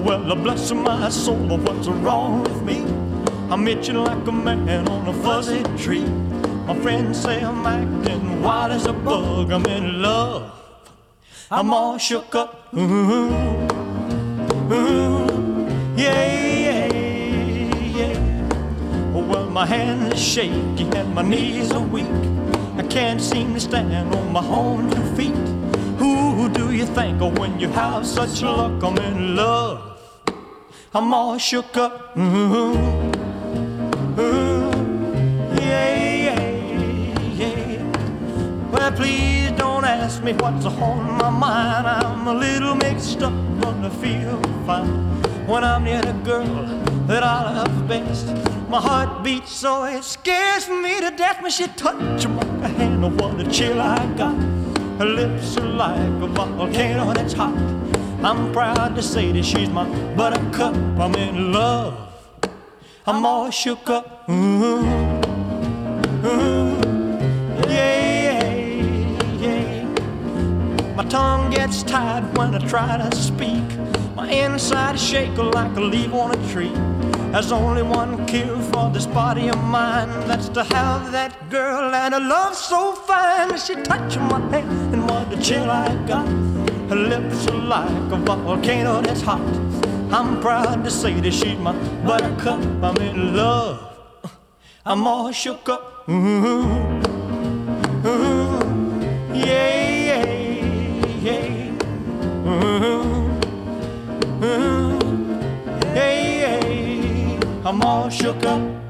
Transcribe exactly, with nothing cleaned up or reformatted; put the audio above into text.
well, bless my soul, what's wrong with me? I'm itching like a man on a fuzzy tree. My friends say I'm acting wild as a bug. I'm in love, I'm all shook up. Ooh, ooh, yeah, yeah, yeah. Well, my hands are shaky and my knees are weak. I can't seem to stand on my own two feet. Who do you think of when you have such luck? I'm in love, I'm all shook up. Ooh, ooh, yeah, yeah, yeah. Well, please don't ask me what's on my mind. I'm a little mixed up, but I feel fine when I'm near the girl that I love best. My heart beats so it scares me to death when she touches my hand. Oh, what a chill I got. Her lips are like a volcano that's hot. I'm proud to say that she's my buttercup. I'm in love, I'm all shook up. Ooh, ooh, yeah, yeah. My tongue gets tied when I try to speak. My inside shake like a leaf on a tree. There's only one cure for this body of mine. That's to have that girl and a love so fine. She touched my hand and what a chill I got. Her lips are like a volcano that's hot. I'm proud to say that she's my buttercup. I'm in love, I'm all shook up. Ooh, ooh, yeah, yeah, yeah. Ooh, ooh, yeah, yeah. I'm all shook up.